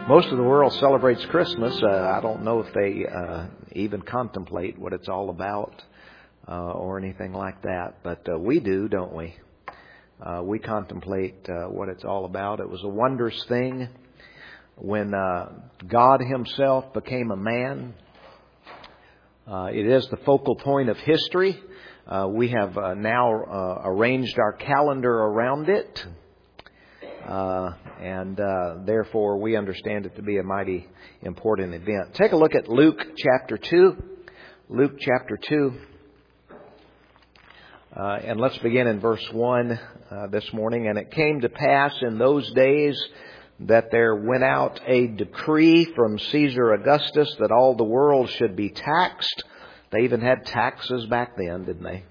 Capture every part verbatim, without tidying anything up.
Most of the world celebrates Christmas. Uh, I don't know if they uh, even contemplate what it's all about uh, or anything like that, but uh, we do, don't we? Uh, we contemplate uh, what it's all about. It was a wondrous thing when uh, God Himself became a man. Uh, it is the focal point of history. Uh, we have uh, now uh, arranged our calendar around it. Uh, and uh, therefore we understand it to be a mighty important event. Take a look at Luke chapter two. Luke chapter two. Uh, and let's begin in verse one uh, this morning. And it came to pass in those days that there went out a decree from Caesar Augustus that all the world should be taxed. They even had taxes back then, didn't they?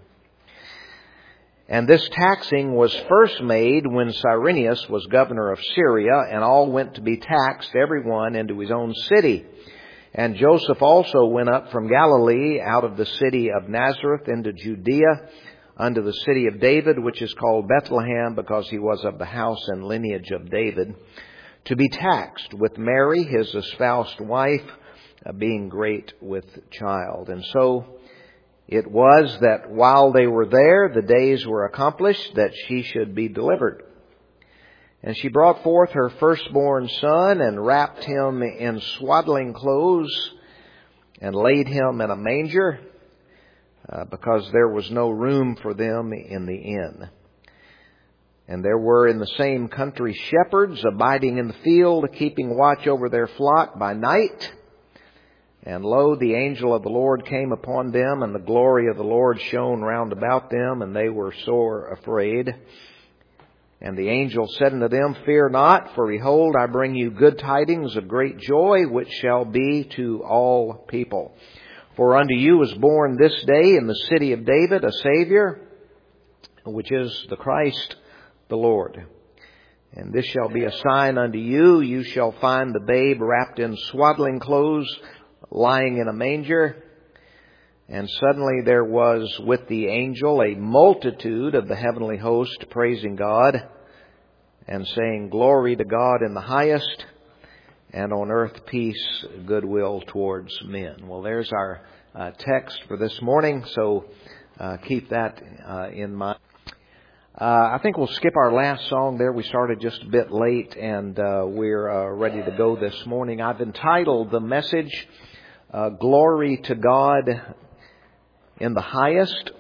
And this taxing was first made when Cyrenius was governor of Syria, and all went to be taxed, every one into his own city. And Joseph also went up from Galilee out of the city of Nazareth into Judea, unto the city of David, which is called Bethlehem, because he was of the house and lineage of David, to be taxed with Mary, his espoused wife, being great with child. And so it was that while they were there, the days were accomplished that she should be delivered. And she brought forth her firstborn son and wrapped him in swaddling clothes and laid him in a manger uh, because there was no room for them in the inn. And there were in the same country shepherds abiding in the field, keeping watch over their flock by night. And lo, the angel of the Lord came upon them, and the glory of the Lord shone round about them, and they were sore afraid. And the angel said unto them, Fear not, for behold, I bring you good tidings of great joy, which shall be to all people. For unto you is born this day in the city of David a Savior, which is the Christ the Lord. And this shall be a sign unto you, you shall find the babe wrapped in swaddling clothes, lying in a manger. And suddenly there was with the angel a multitude of the heavenly host praising God and saying, Glory to God in the highest, and on earth peace, goodwill towards men. Well, there's our uh, text for this morning, so uh, keep that uh, in mind. Uh, I think we'll skip our last song there. We started just a bit late, and uh, we're uh, ready to go this morning. I've entitled the message, Uh, Glory to God in the highest.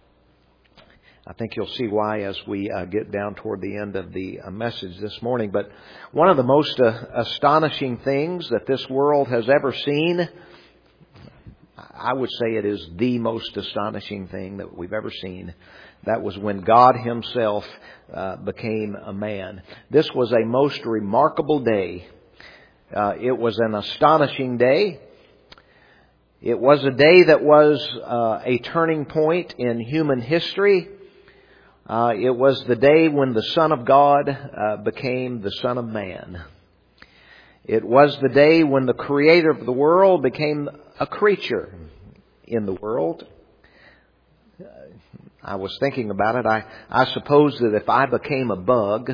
I think you'll see why as we uh, get down toward the end of the uh, message this morning. But one of the most uh, astonishing things that this world has ever seen, I would say it is the most astonishing thing that we've ever seen. That was when God Himself uh, became a man. This was a most remarkable day. Uh, it was an astonishing day. It was a day that was uh, a turning point in human history. Uh, it was the day when the Son of God uh, became the Son of Man. It was the day when the Creator of the world became a creature in the world. I was thinking about it. I, I suppose that if I became a bug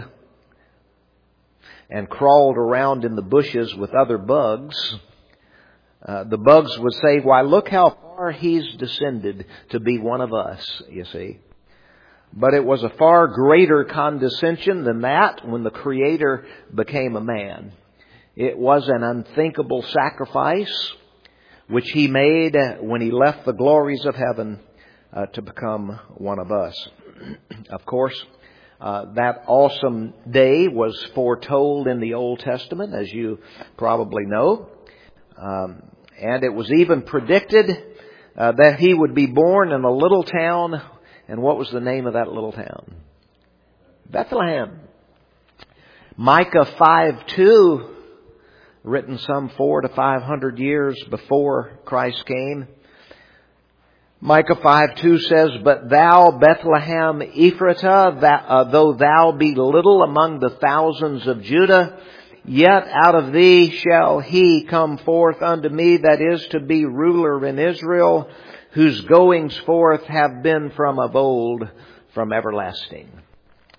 and crawled around in the bushes with other bugs, Uh, the bugs would say, why, look how far he's descended to be one of us, you see. But it was a far greater condescension than that when the Creator became a man. It was an unthinkable sacrifice which He made when He left the glories of heaven uh, to become one of us. Of course, uh, that awesome day was foretold in the Old Testament, as you probably know. Um, and it was even predicted uh, that He would be born in a little town. And what was the name of that little town? Bethlehem. Micah five two, written some four to five hundred years before Christ came. Micah five two says, But thou, Bethlehem Ephratah, that, uh, though thou be little among the thousands of Judah, yet out of thee shall He come forth unto me that is to be ruler in Israel, whose goings forth have been from of old, from everlasting.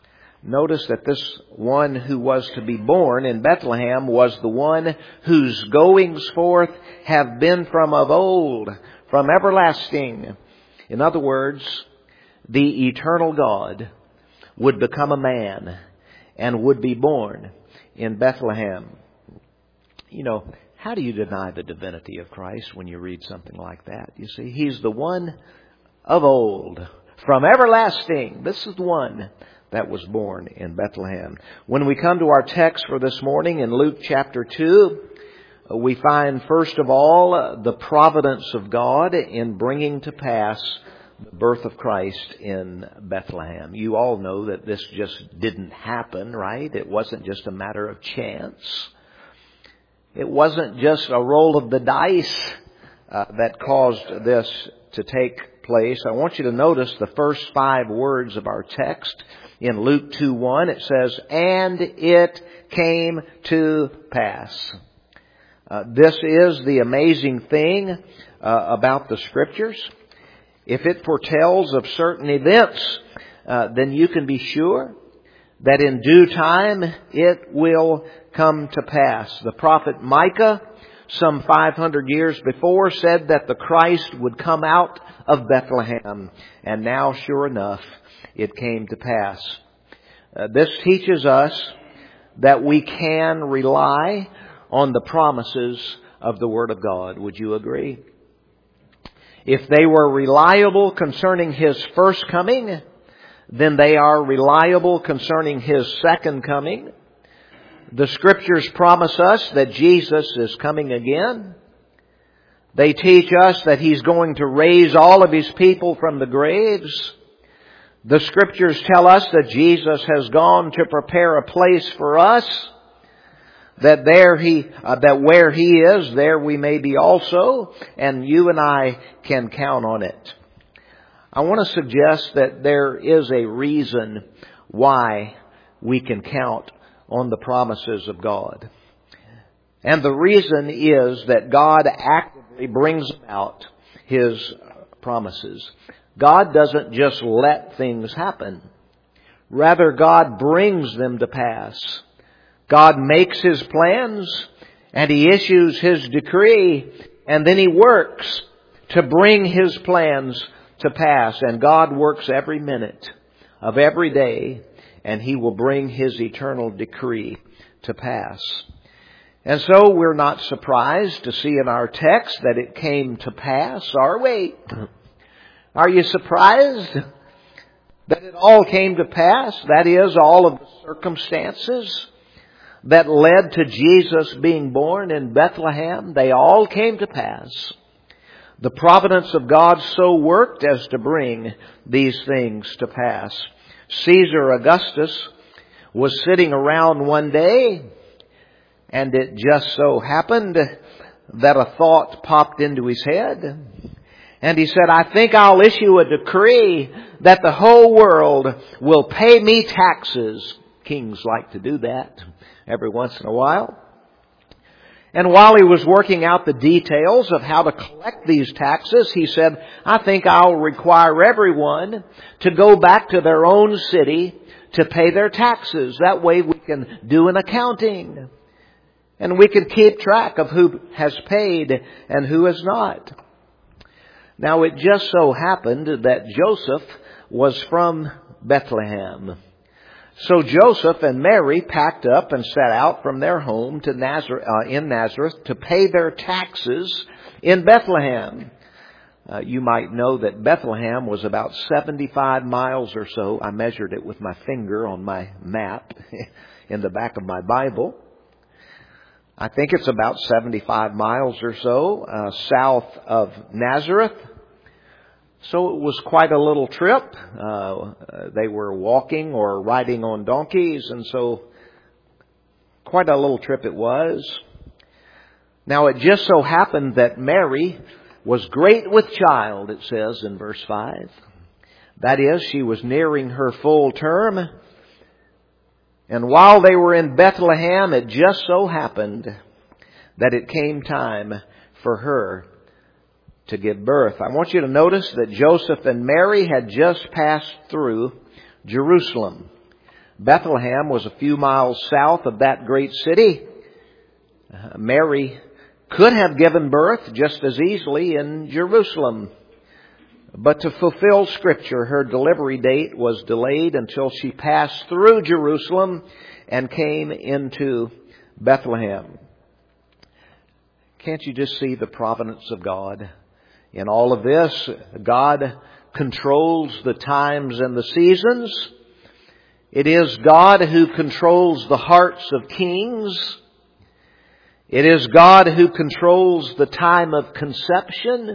Notice that this one who was to be born in Bethlehem was the one whose goings forth have been from of old, from everlasting. In other words, the eternal God would become a man and would be born in Bethlehem. You know, how do you deny the divinity of Christ when you read something like that? You see, He's the one of old, from everlasting. This is the one that was born in Bethlehem. When we come to our text for this morning in Luke chapter two, we find first of all the providence of God in bringing to pass the birth of Christ in Bethlehem. You all know that this just didn't happen, right? It wasn't just a matter of chance. It wasn't just a roll of the dice uh, that caused this to take place. I want you to notice the first five words of our text. In Luke two one, it says, "And it came to pass." Uh, this is the amazing thing uh, about the Scriptures. If it foretells of certain events, uh, then you can be sure that in due time it will come to pass. The prophet Micah, some five hundred years before, said that the Christ would come out of Bethlehem. And now, sure enough, it came to pass. Uh, this teaches us that we can rely on the promises of the Word of God. Would you agree? If they were reliable concerning His first coming, then they are reliable concerning His second coming. The Scriptures promise us that Jesus is coming again. They teach us that He's going to raise all of His people from the graves. The Scriptures tell us that Jesus has gone to prepare a place for us, that there He, uh, that where He is, there we may be also, and you and I can count on it. I want to suggest that there is a reason why we can count on the promises of God. And the reason is that God actively brings about His promises. God doesn't just let things happen. Rather, God brings them to pass. God makes His plans and He issues His decree, and then He works to bring His plans to pass. And God works every minute of every day, and He will bring His eternal decree to pass. And so we're not surprised to see in our text that it came to pass, are we? Are you surprised that it all came to pass? That is, all of the circumstances that led to Jesus being born in Bethlehem, they all came to pass. The providence of God so worked as to bring these things to pass. Caesar Augustus was sitting around one day, and it just so happened that a thought popped into his head. And he said, "I think I'll issue a decree that the whole world will pay me taxes." Kings like to do that every once in a while. And while he was working out the details of how to collect these taxes, he said, "I think I'll require everyone to go back to their own city to pay their taxes. That way we can do an accounting. And we can keep track of who has paid and who has not." Now, it just so happened that Joseph was from Bethlehem. So Joseph and Mary packed up and set out from their home to Nazareth, uh, in Nazareth to pay their taxes in Bethlehem. Uh, you might know that Bethlehem was about seventy-five miles or so. I measured it with my finger on my map in the back of my Bible. I think it's about seventy-five miles or so uh, south of Nazareth. So it was quite a little trip. Uh, they were walking or riding on donkeys, and so quite a little trip it was. Now it just so happened that Mary was great with child, it says in verse five. That is, she was nearing her full term. And while they were in Bethlehem, it just so happened that it came time for her to give birth. I want you to notice that Joseph and Mary had just passed through Jerusalem. Bethlehem was a few miles south of that great city. Uh, Mary could have given birth just as easily in Jerusalem. But to fulfill Scripture, her delivery date was delayed until she passed through Jerusalem and came into Bethlehem. Can't you just see the providence of God in all of this? God controls the times and the seasons. It is God who controls the hearts of kings. It is God who controls the time of conception.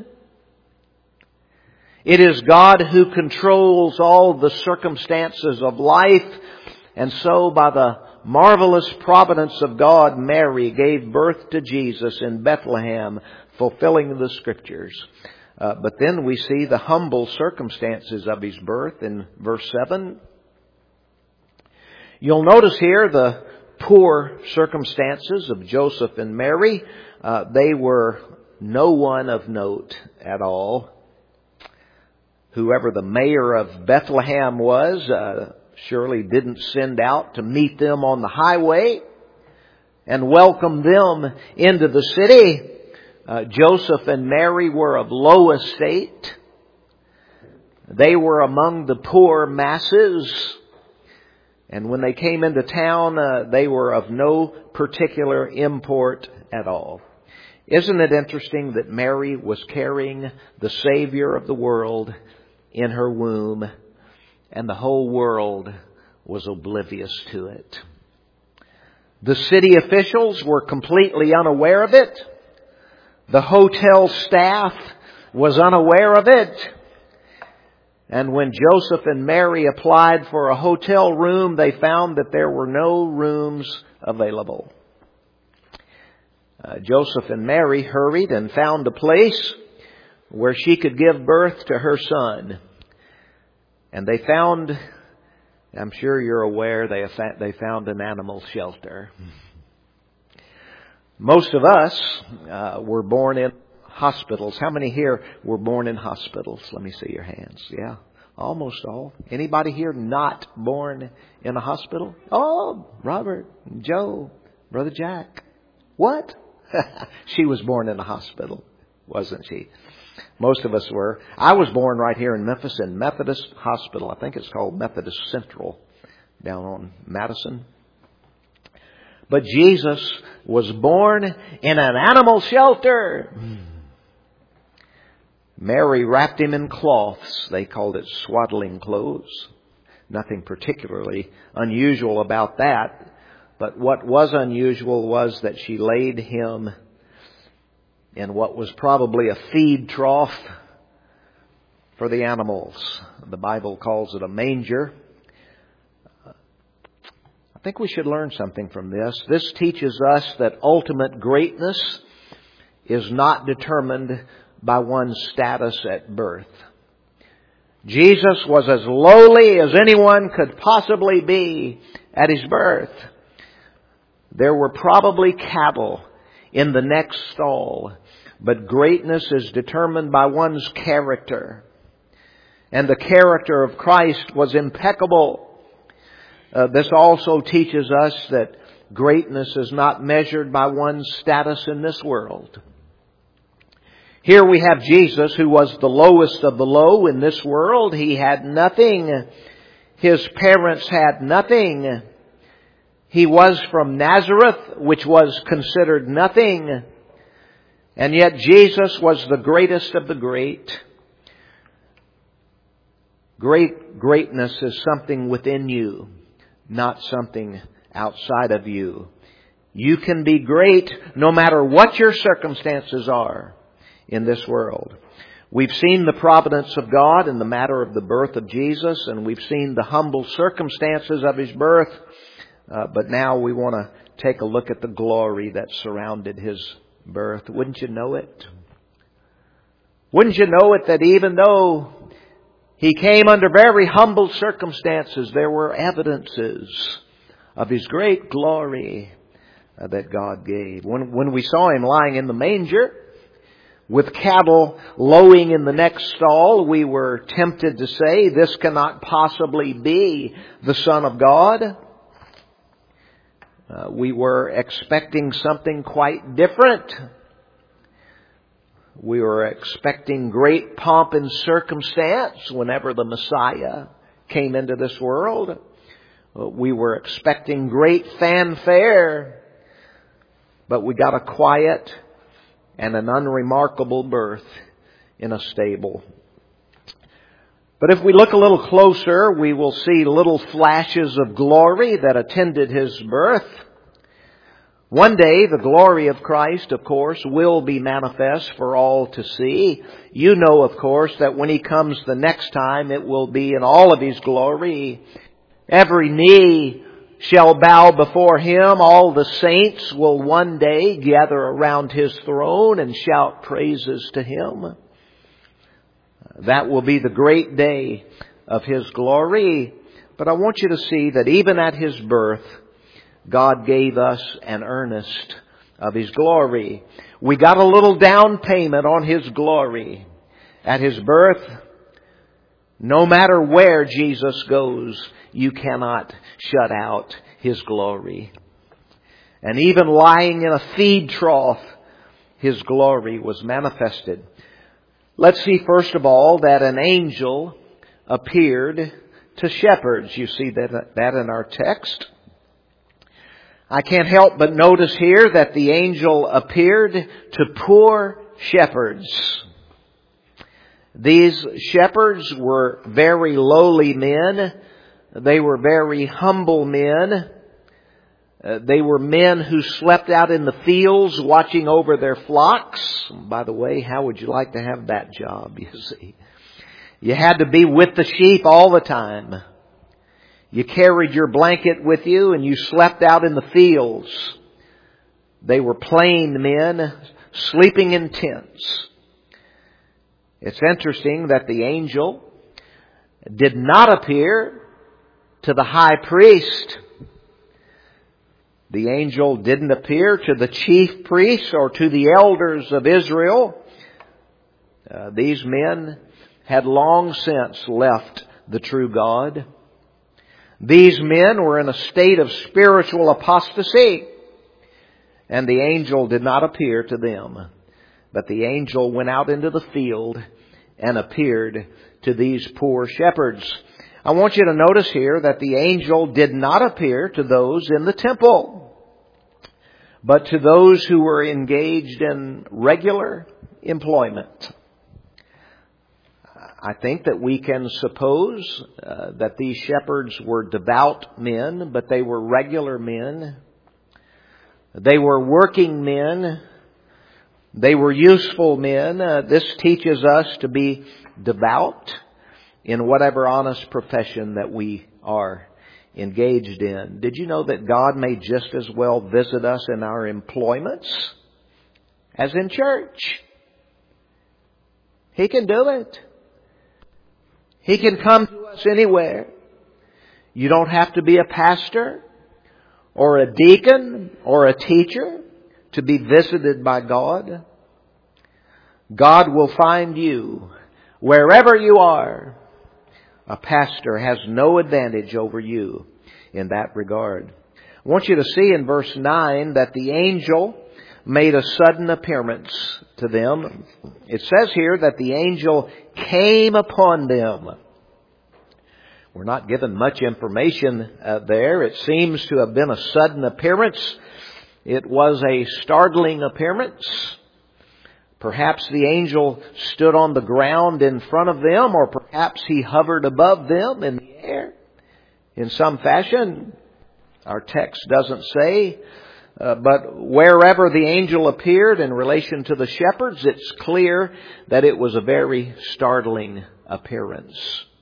It is God who controls all the circumstances of life. And so by the marvelous providence of God, Mary gave birth to Jesus in Bethlehem, fulfilling the Scriptures. Uh, but then we see the humble circumstances of His birth in verse seven. You'll notice here the poor circumstances of Joseph and Mary. Uh, they were no one of note at all. Whoever the mayor of Bethlehem was, uh, surely didn't send out to meet them on the highway and welcome them into the city. Uh, Joseph and Mary were of low estate. They were among the poor masses. And when they came into town, uh, they were of no particular import at all. Isn't it interesting that Mary was carrying the Savior of the world in her womb, and the whole world was oblivious to it? The city officials were completely unaware of it. The hotel staff was unaware of it. And when Joseph and Mary applied for a hotel room, they found that there were no rooms available. Uh, Joseph and Mary hurried and found a place where she could give birth to her son. And they found, I'm sure you're aware, they they found an animal shelter. Most of us uh, were born in hospitals. How many here were born in hospitals? Let me see your hands. Yeah, almost all. Anybody here not born in a hospital? Oh, Robert, Joe, Brother Jack. What? She was born in a hospital, wasn't she? Most of us were. I was born right here in Memphis in Methodist Hospital. I think it's called Methodist Central down on Madison. But Jesus was born in an animal shelter. Mary wrapped Him in cloths. They called it swaddling clothes. Nothing particularly unusual about that. But what was unusual was that she laid Him in what was probably a feed trough for the animals. The Bible calls it a manger. I think we should learn something from this. This teaches us that ultimate greatness is not determined by one's status at birth. Jesus was as lowly as anyone could possibly be at His birth. There were probably cattle in the next stall, but greatness is determined by one's character. And the character of Christ was impeccable. Uh, this also teaches us that greatness is not measured by one's status in this world. Here we have Jesus, who was the lowest of the low in this world. He had nothing. His parents had nothing. He was from Nazareth, which was considered nothing. And yet Jesus was the greatest of the great. Great greatness is something within you, not something outside of you. You can be great no matter what your circumstances are in this world. We've seen the providence of God in the matter of the birth of Jesus, and we've seen the humble circumstances of His birth. Uh, but now we want to take a look at the glory that surrounded His birth. Wouldn't you know it? Wouldn't you know it that even though He came under very humble circumstances, there were evidences of His great glory uh, that God gave. When, when we saw Him lying in the manger, With cattle lowing in the next stall, we were tempted to say, this cannot possibly be the Son of God. Uh, we were expecting something quite different. We were expecting great pomp and circumstance whenever the Messiah came into this world. We were expecting great fanfare, but we got a quiet and an unremarkable birth in a stable. But if we look a little closer, we will see little flashes of glory that attended His birth. One day, the glory of Christ, of course, will be manifest for all to see. You know, of course, that when He comes the next time, it will be in all of His glory. Every knee shall bow before Him. All the saints will one day gather around His throne and shout praises to Him. That will be the great day of His glory. But I want you to see that even at His birth, God gave us an earnest of His glory. We got a little down payment on His glory. At His birth, no matter where Jesus goes, you cannot shut out His glory. And even lying in a feed trough, His glory was manifested. Let's see first of all that an angel appeared to shepherds. You see that, that in our text. I can't help but notice here that the angel appeared to poor shepherds. These shepherds were very lowly men. They were very humble men. Uh, they were men who slept out in the fields watching over their flocks. By the way, how would you like to have that job, you see? You had to be with the sheep all the time. You carried your blanket with you and you slept out in the fields. They were plain men sleeping in tents. It's interesting that the angel did not appear to the high priest. The angel didn't appear to the chief priests or to the elders of Israel. Uh, these men had long since left the true God. These men were in a state of spiritual apostasy, and the angel did not appear to them. But the angel went out into the field and appeared to these poor shepherds. I want you to notice here that the angel did not appear to those in the temple, but to those who were engaged in regular employment. I think that we can suppose uh, that these shepherds were devout men, but they were regular men. They were working men. They were useful men. Uh, this teaches us to be devout in whatever honest profession that we are engaged in. Did you know that God may just as well visit us in our employments as in church? He can do it. He can come to us anywhere. You don't have to be a pastor or a deacon or a teacher to be visited by God. God will find you wherever you are. A pastor has no advantage over you in that regard. I want you to see in verse nine that the angel made a sudden appearance to them. It says here that the angel came upon them. We're not given much information uh, there. It seems to have been a sudden appearance. It was a startling appearance. Perhaps the angel stood on the ground in front of them, or perhaps he hovered above them in the air in some fashion. Our text doesn't say. Uh, but wherever the angel appeared in relation to the shepherds, it's clear that it was a very startling appearance.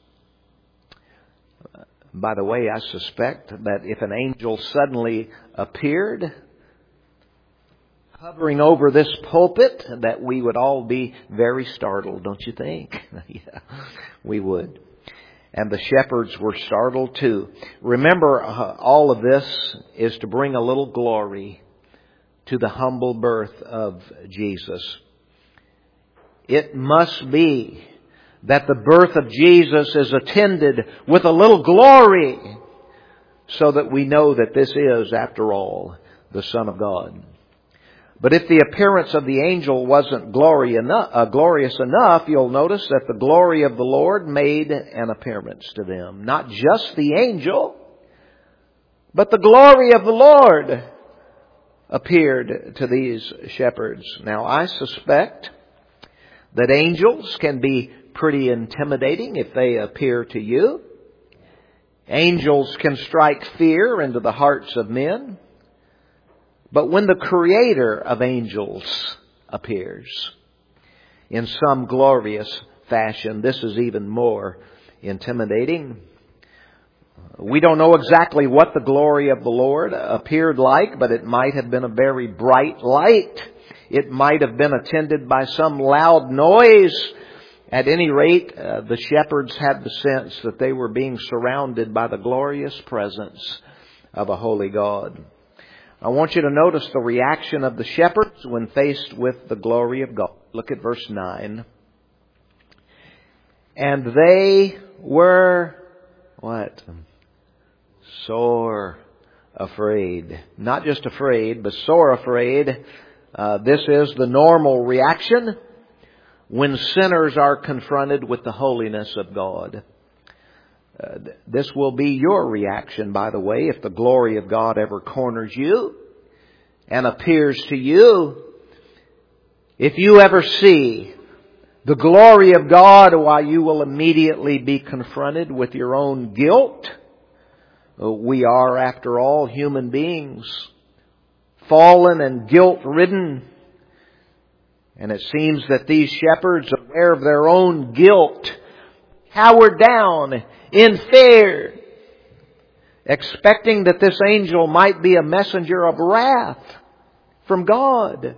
Uh, by the way, I suspect that if an angel suddenly appeared hovering over this pulpit, that we would all be very startled, don't you think? Yeah, we would. And the shepherds were startled too. Remember, uh, all of this is to bring a little glory to the humble birth of Jesus. it must be that the birth of Jesus is attended with a little glory, so that we know that this is, after all, the Son of God. But if the appearance of the angel wasn't glory enough, uh, glorious enough, you'll notice that the glory of the Lord made an appearance to them. Not just the angel, but the glory of the Lord appeared to these shepherds. Now, I suspect that angels can be pretty intimidating if they appear to you. Angels can strike fear into the hearts of men. But when the Creator of angels appears in some glorious fashion, this is even more intimidating. We don't know exactly what the glory of the Lord appeared like, but it might have been a very bright light. It might have been attended by some loud noise. At any rate, uh, the shepherds had the sense that they were being surrounded by the glorious presence of a holy God. I want you to notice the reaction of the shepherds when faced with the glory of God. Look at verse nine. And they were, what? Sore afraid. Not just afraid, but sore afraid. Uh, this is the normal reaction when sinners are confronted with the holiness of God. Uh, this will be your reaction, by the way, if the glory of God ever corners you and appears to you. If you ever see the glory of God, why, you will immediately be confronted with your own guilt. Uh, we are, after all, human beings, fallen and guilt-ridden. And it seems that these shepherds, aware of their own guilt, cowered down in fear, expecting that this angel might be a messenger of wrath from God.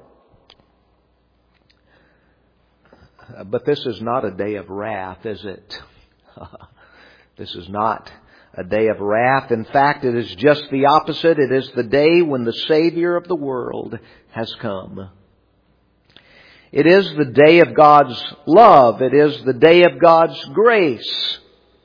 But this is not a day of wrath, is it? This is not a day of wrath. In fact, it is just the opposite. It is the day when the Savior of the world has come. It is the day of God's love. It is the day of God's grace.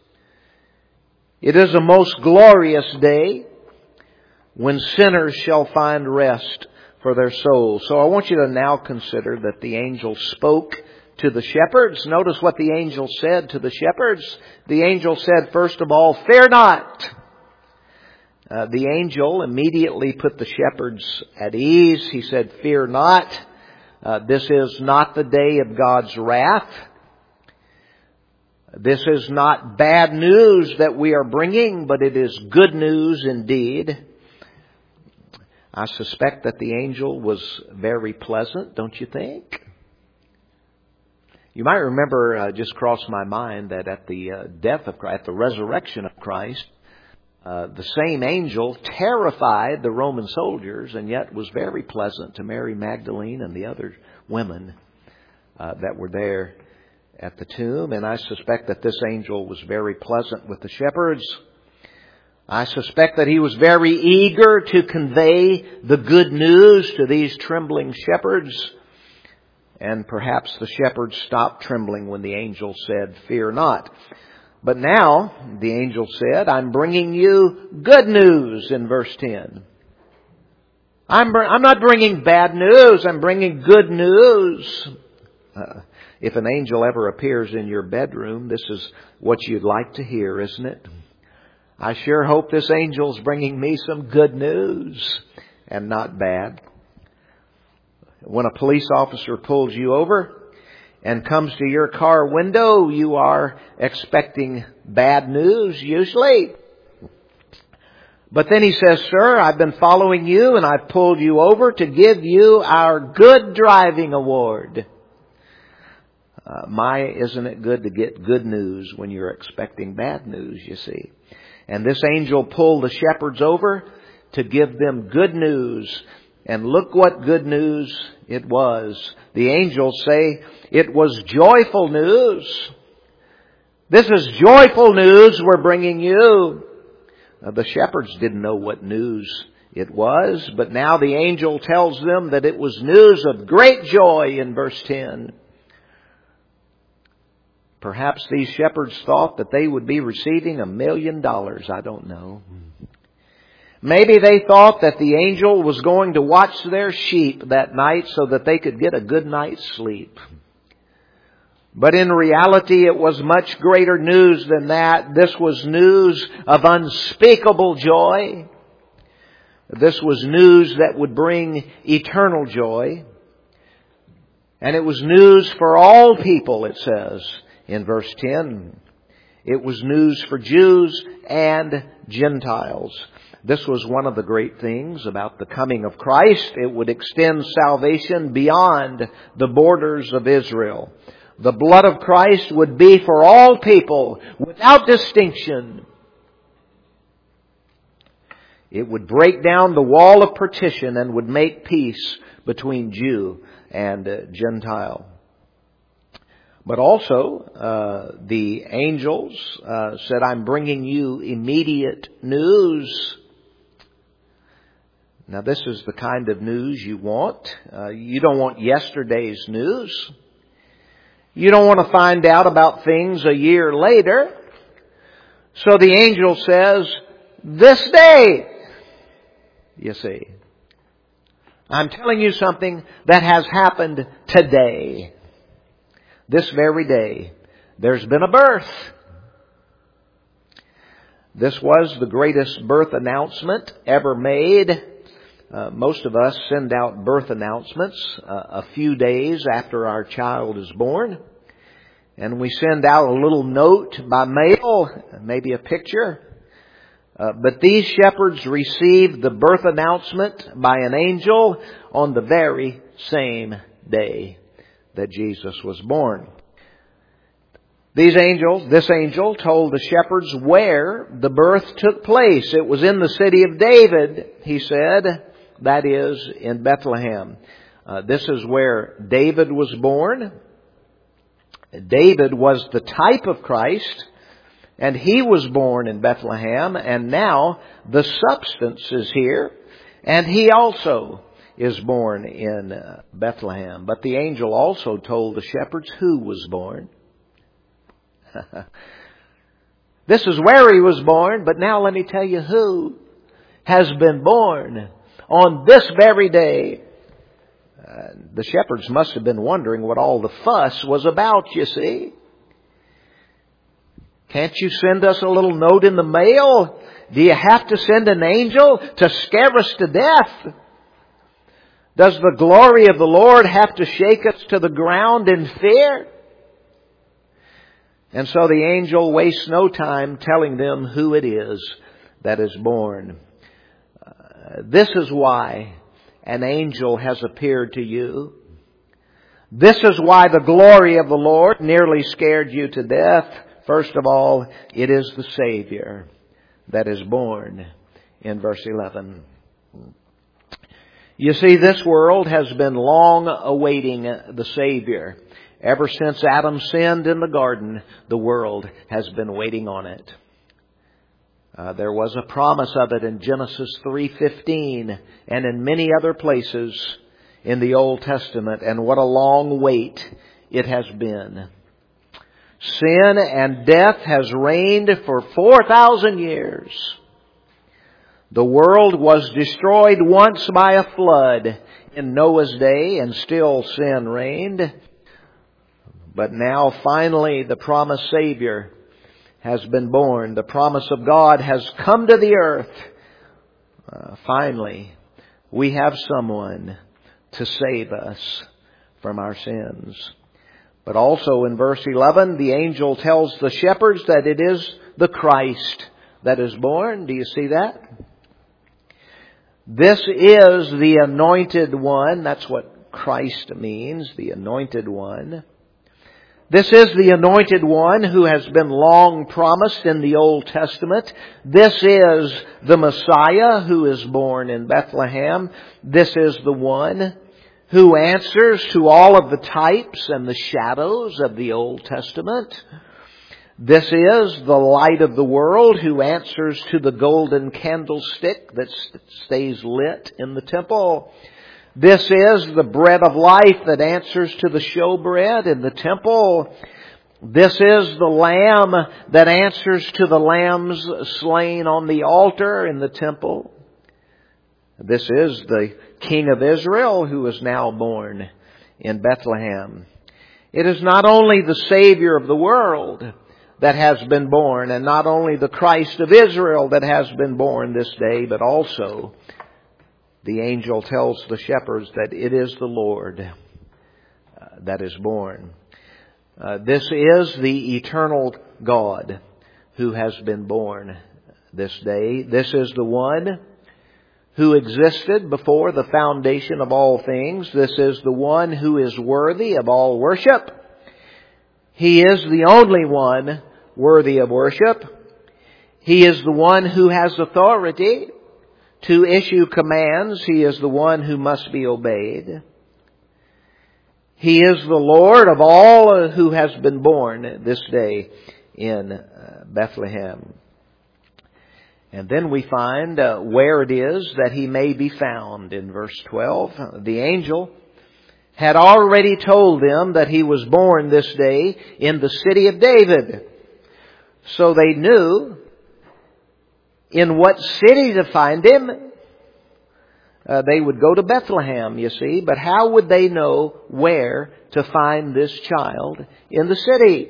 It is a most glorious day when sinners shall find rest for their souls. So I want you to now consider that the angel spoke to the shepherds. Notice what the angel said to the shepherds. The angel said, first of all, fear not. Uh, the angel immediately put the shepherds at ease. He said, fear not. Uh, this is not the day of God's wrath. This is not bad news that we are bringing, but it is good news indeed. I suspect that the angel was very pleasant, don't you think? You might remember, uh, just crossed my mind, that at the uh, death of Christ, at the resurrection of Christ, uh, the same angel terrified the Roman soldiers and yet was very pleasant to Mary Magdalene and the other women uh, that were there at the tomb. And I suspect that this angel was very pleasant with the shepherds. I suspect that he was very eager to convey the good news to these trembling shepherds. And perhaps the shepherds stopped trembling when the angel said, fear not. But now, the angel said, I'm bringing you good news in verse ten. I'm, I'm not bringing bad news, I'm bringing good news. Uh, if an angel ever appears in your bedroom, this is what you'd like to hear, isn't it? I sure hope this angel's bringing me some good news and not bad. When a police officer pulls you over and comes to your car window, you are expecting bad news usually. But then he says, sir, I've been following you and I've pulled you over to give you our good driving award. Uh, my, isn't it good to get good news when you're expecting bad news, you see? And this angel pulled the shepherds over to give them good news. And look what good news it was. The angels say it was joyful news. This is joyful news we're bringing you. Now, the shepherds didn't know what news it was, but now the angel tells them that it was news of great joy in verse ten. Perhaps these shepherds thought that they would be receiving a million dollars. I don't know. Maybe they thought that the angel was going to watch their sheep that night so that they could get a good night's sleep. But in reality, it was much greater news than that. This was news of unspeakable joy. This was news that would bring eternal joy. And it was news for all people, it says in verse ten. It was news for Jews and Gentiles. This was one of the great things about the coming of Christ. It would extend salvation beyond the borders of Israel. The blood of Christ would be for all people without distinction. It would break down the wall of partition and would make peace between Jew and uh, Gentile. But also, uh, the angels uh, said, I'm bringing you immediate news. Now, this is the kind of news you want. Uh, you don't want yesterday's news. You don't want to find out about things a year later. So the angel says, this day, you see. I'm telling you something that has happened today. This very day, there's been a birth. This was the greatest birth announcement ever made. Uh, most of us send out birth announcements uh, a few days after our child is born. And we send out a little note by mail, maybe a picture. Uh, but these shepherds received the birth announcement by an angel on the very same day that Jesus was born. These angels, this angel told the shepherds where the birth took place. It was in the city of David, he said. That is, in Bethlehem. Uh, this is where David was born. David was the type of Christ, and he was born in Bethlehem, and now the substance is here, and he also is born in uh, Bethlehem. But the angel also told the shepherds who was born. This is where he was born, but now let me tell you who has been born on this very day. Uh, the shepherds must have been wondering what all the fuss was about, you see. Can't you send us a little note in the mail? Do you have to send an angel to scare us to death? Does the glory of the Lord have to shake us to the ground in fear? And so the angel wastes no time telling them who it is that is born. Uh, this is why an angel has appeared to you. This is why the glory of the Lord nearly scared you to death. First of all, it is the Savior that is born in verse eleven. You see, this world has been long awaiting the Savior. Ever since Adam sinned in the garden, the world has been waiting on it. Uh, there was a promise of it in Genesis three fifteen and in many other places in the Old Testament. And what a long wait it has been. Sin and death has reigned for four thousand years. The world was destroyed once by a flood in Noah's day, and still sin reigned. But now finally the promised Savior has been born. The promise of God has come to the earth. Uh, finally, we have someone to save us from our sins. But also in verse eleven, the angel tells the shepherds that it is the Christ that is born. Do you see that? This is the anointed one. That's what Christ means, the anointed one. This is the anointed one who has been long promised in the Old Testament. This is the Messiah who is born in Bethlehem. This is the one who answers to all of the types and the shadows of the Old Testament. This is the light of the world who answers to the golden candlestick that stays lit in the temple. This is the bread of life that answers to the showbread in the temple. This is the Lamb that answers to the lambs slain on the altar in the temple. This is the King of Israel who is now born in Bethlehem. It is not only the Savior of the world that has been born, and not only the Christ of Israel that has been born this day, but also the angel tells the shepherds that it is the Lord uh, that is born. Uh, this is the eternal God who has been born this day. This is the one who existed before the foundation of all things. This is the one who is worthy of all worship. He is the only one worthy of worship. He is the one who has authority to issue commands. He is the one who must be obeyed. He is the Lord of all who has been born this day in Bethlehem. And then we find uh, where it is that He may be found in verse twelve. The angel had already told them that He was born this day in the city of David. So they knew in what city to find Him. Uh, they would go to Bethlehem, you see. But how would they know where to find this child in the city?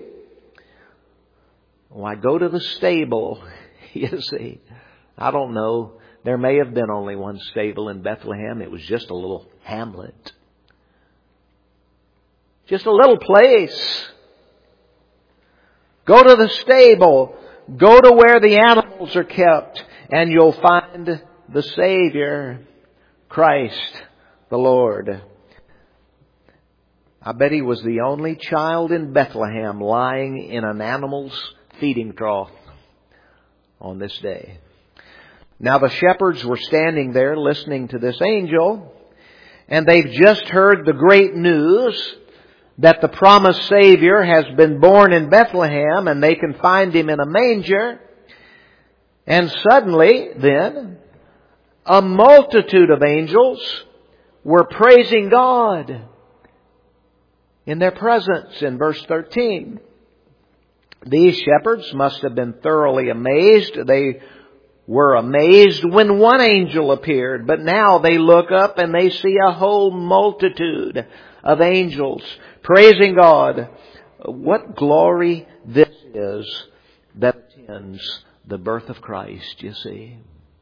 Why, go to the stable, you see. I don't know. There may have been only one stable in Bethlehem. It was just a little hamlet. Just a little place. Go to the stable. Go to where the animals are kept. And you'll find the Savior, Christ the Lord. I bet He was the only child in Bethlehem lying in an animal's feeding trough on this day. Now the shepherds were standing there listening to this angel, and they've just heard the great news that the promised Savior has been born in Bethlehem, and they can find Him in a manger. And suddenly, then, a multitude of angels were praising God in their presence in verse thirteen. These shepherds must have been thoroughly amazed. They were amazed when one angel appeared, but now they look up and they see a whole multitude of angels praising God. What glory this is that attends the birth of Christ, you see.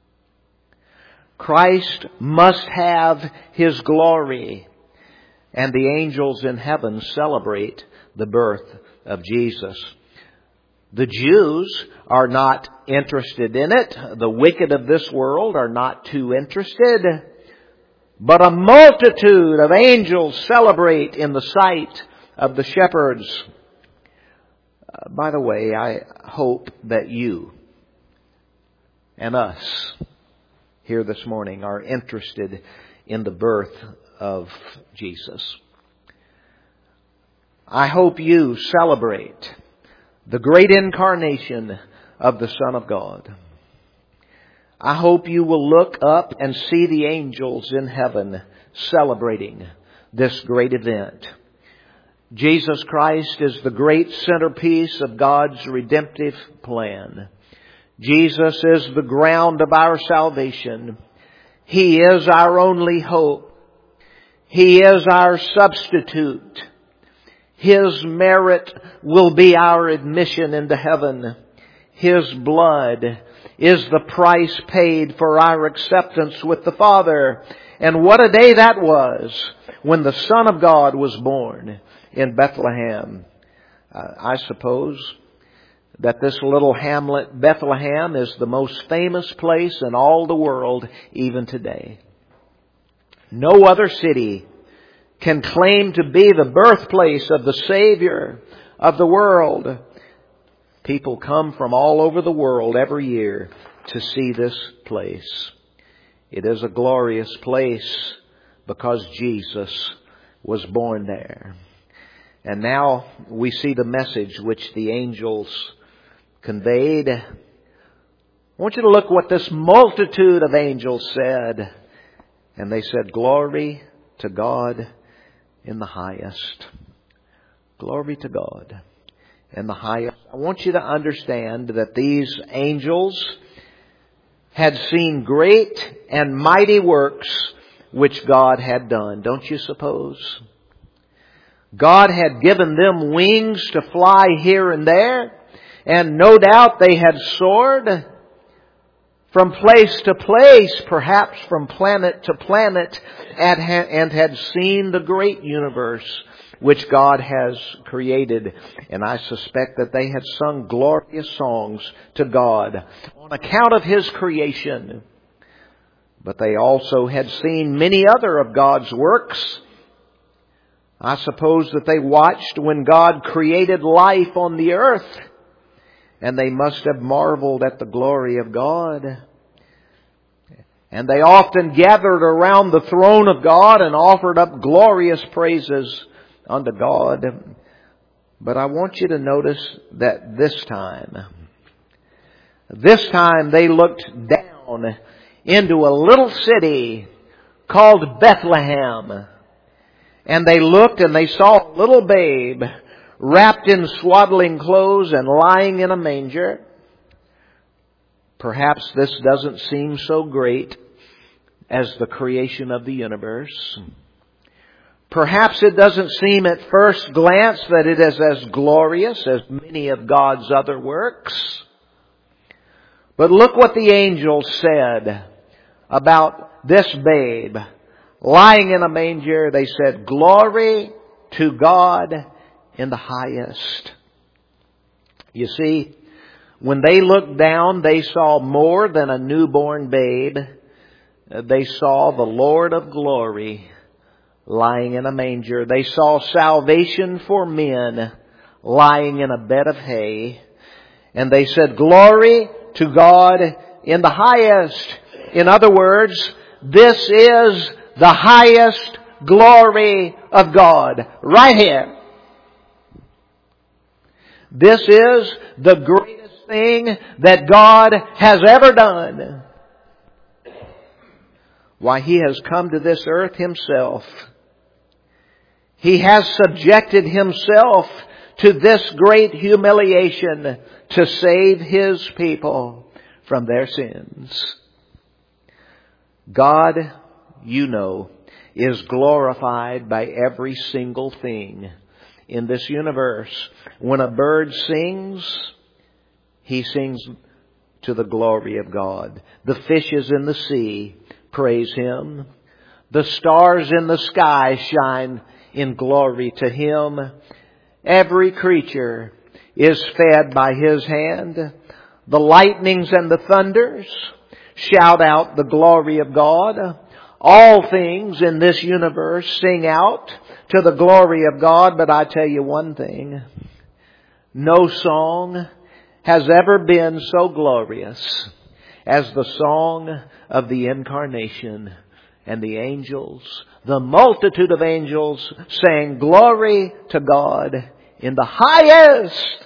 Christ must have His glory, and the angels in heaven celebrate the birth of Jesus. The Jews are not interested in it. The wicked of this world are not too interested. But a multitude of angels celebrate in the sight of the shepherds. Uh, by the way, I hope that you and us here this morning are interested in the birth of Jesus. I hope you celebrate the great incarnation of the Son of God. I hope you will look up and see the angels in heaven celebrating this great event. Jesus Christ is the great centerpiece of God's redemptive plan. Jesus is the ground of our salvation. He is our only hope. He is our substitute. His merit will be our admission into heaven. His blood is the price paid for our acceptance with the Father. And what a day that was when the Son of God was born in Bethlehem. Uh, I suppose that this little hamlet, Bethlehem, is the most famous place in all the world even today. No other city can claim to be the birthplace of the Savior of the world. People come from all over the world every year to see this place. It is a glorious place because Jesus was born there. And now we see the message which the angels conveyed. I want you to look what this multitude of angels said. And they said, "Glory to God in the highest." Glory to God in the highest. I want you to understand that these angels had seen great and mighty works which God had done. Don't you suppose? God had given them wings to fly here and there, and no doubt they had soared from place to place, perhaps from planet to planet, and had seen the great universe which God has created. And I suspect that they had sung glorious songs to God on account of His creation. But they also had seen many other of God's works. I suppose that they watched when God created life on the earth, and they must have marveled at the glory of God. And they often gathered around the throne of God and offered up glorious praises unto God. But I want you to notice that this time, this time they looked down into a little city called Bethlehem. And they looked and they saw a little babe wrapped in swaddling clothes and lying in a manger. Perhaps this doesn't seem so great as the creation of the universe. Perhaps it doesn't seem at first glance that it is as glorious as many of God's other works. But look what the angel said about this babe lying in a manger. They said, "Glory to God in the highest." You see, when they looked down, they saw more than a newborn babe. They saw the Lord of glory lying in a manger. They saw salvation for men lying in a bed of hay. And they said, "Glory to God in the highest." In other words, this is the highest glory of God right here. This is the greatest thing that God has ever done. Why, He has come to this earth Himself. He has subjected Himself to this great humiliation to save His people from their sins. God, you know, is glorified by every single thing in this universe. When a bird sings, he sings to the glory of God. The fishes in the sea praise Him. The stars in the sky shine in glory to Him. Every creature is fed by His hand. The lightnings and the thunders shout out the glory of God. All things in this universe sing out to the glory of God. But I tell you one thing, no song has ever been so glorious as the song of the incarnation. And the angels, the multitude of angels, sang glory to God in the highest.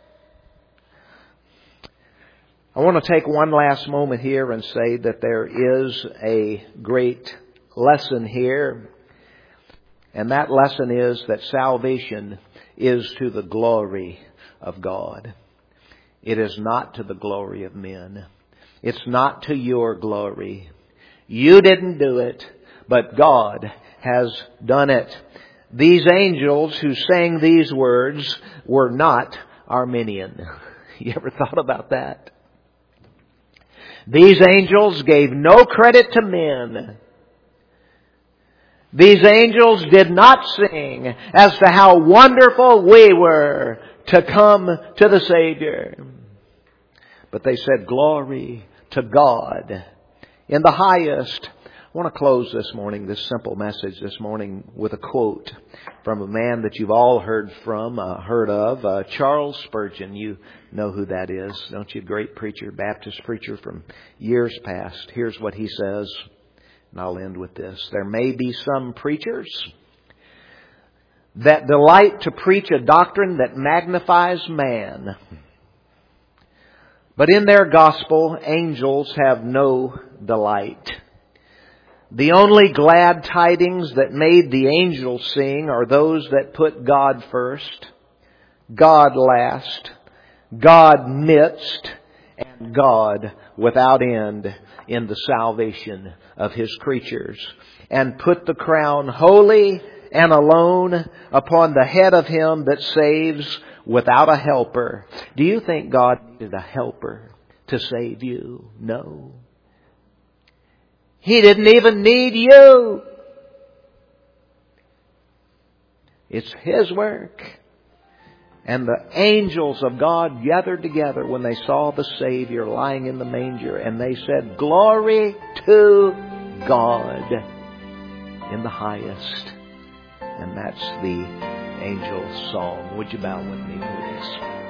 I want to take one last moment here and say that there is a great lesson here. And that lesson is that salvation is to the glory of God. It is not to the glory of men. It's not to your glory. You didn't do it, but God has done it. These angels who sang these words were not Arminian. You ever thought about that? These angels gave no credit to men. These angels did not sing as to how wonderful we were to come to the Savior. But they said, "Glory to God in the highest." I want to close this morning, this simple message this morning, with a quote from a man that you've all heard from, uh, heard of, uh, Charles Spurgeon. You know who that is, don't you? Great preacher, Baptist preacher from years past. Here's what he says, and I'll end with this. There may be some preachers that delight to preach a doctrine that magnifies man, but in their gospel, angels have no delight. The only glad tidings that made the angels sing are those that put God first. God last, God midst, and God without end in the salvation of His creatures. And put the crown wholly and alone upon the head of Him that saves without a helper. Do you think God needed a helper to save you? No. He didn't even need you. It's His work. And the angels of God gathered together when they saw the Savior lying in the manger, and they said, "Glory to God in the highest." And that's the angel's song. Would you bow with me, please?